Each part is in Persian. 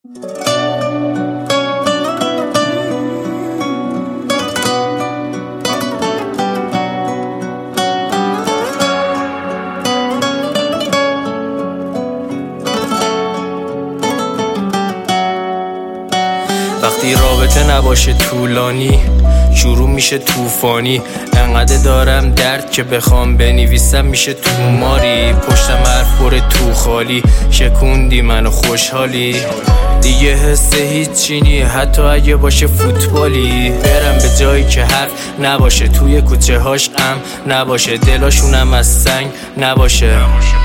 وقتی رابطه نباشه طولانی شروع میشه طوفانی، انقدر دارم درد که بخوام بنویسم میشه توماری. پشتم حرف پر تو خالی، شکوندی منو خوشحالی. دیگه حس هیچی نی حتی اگه باشه فوتبالی. برم به جایی که حرف نباشه، توی کوچه هاش غم نباشه، دلاشونم از سنگ نباشه.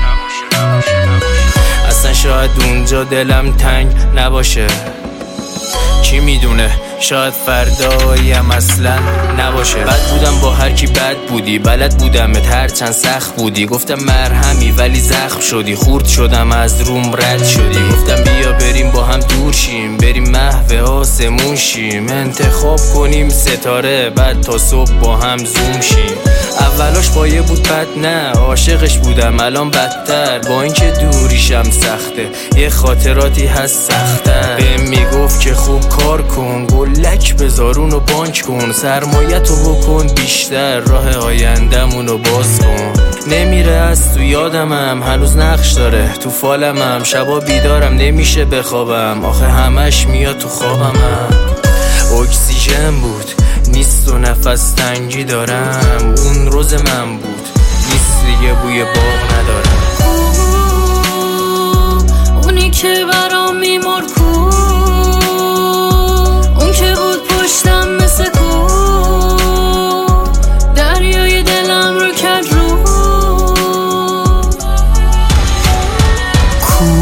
اصلا شاید اونجا دلم تنگ نباشه، کی میدونه شاید فرداییم اصلا نباشه. بد بودم با هر کی بد بودی، بلد بودم هر چند سخت بودی. گفتم مرهمی ولی زخم شدی، خورد شدم از روم رد شدی. گفتم بیا بریم با هم دور شیم، بریم محو آسمون شیم، انتخاب کنیم ستاره بعد تا صبح با هم زوم شیم. اولاش پایه بود بد نه، عاشقش بودم الان بدتر. با اینکه دوریشم سخته یه خاطراتی هست سخت‌تر. بهم میگفت که خوب کار کن، گلک بذار اونو بانک کن، سرمایه‌تو بکن بیشتر، راه آینده‌مونو باز کن. نمیره از تو یادمم، هنوز نقش داره تو فالمم. شبا بیدارم نمیشه بخوابم، آخه همش میاد تو خوابمم. اکسیژن بود نیست و نفس تنگی دارم، اون روز من بود نیست دیگه بوی باغ ندارم. اونی که برام میمرد کو، اون که بود پشتم مثل کو، دریای دلم رو کرد رو کو.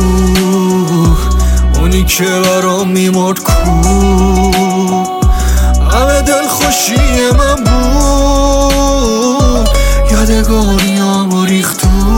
اونی که برام میمرد کو، همه دل خوشی من بود، یادگاریامو ریخت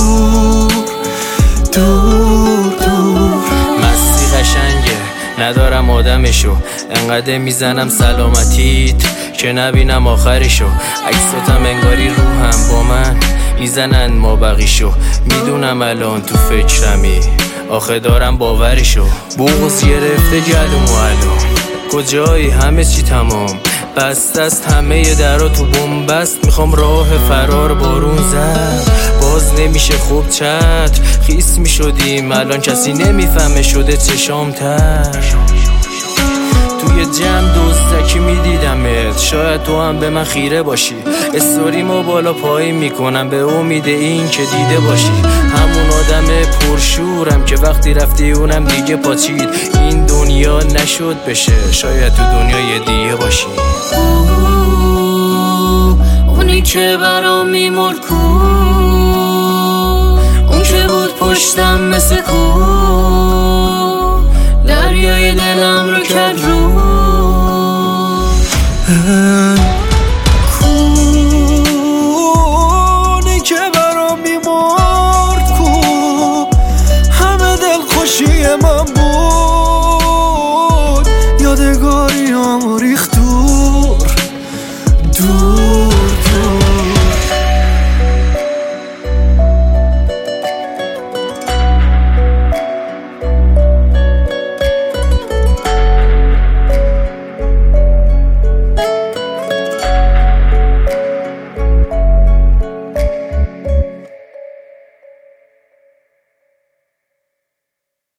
دور. مستی قشنگه ندارم آدمشو، انقدر میزنم سلامتیت که نبینم آخرشو. عکساتم انگاری روحم با من میزنن ما بقیشو. میدونم الان تو فکرمی آخه دارم باوریشو. بغض گرفته گلومو الان، کجایی همه چی تمام بست است، همه درا تو بنبست. میخوام راه فرار بارون زد، باز نمیشه خوب چتر. خیس میشدیم الان کسی نمیفهمه شده چشام تر. توی جمع دزدکی میدیدمت، شاید تو هم به من خیره باشی. استوریمو بالا پایین میکنم به امید این که دیده باشی. همون آدم پرشورم که وقتی رفتی اونم دیگه پاچید. این دنیا نشد بشه، شاید تو دنیای دیگه باشی. اونی که برام میمرد کو، اون که بود پشتم مثل کو، دریای دلم رو کرد رو کونی که برام میمرد کو، همه دل خوشی من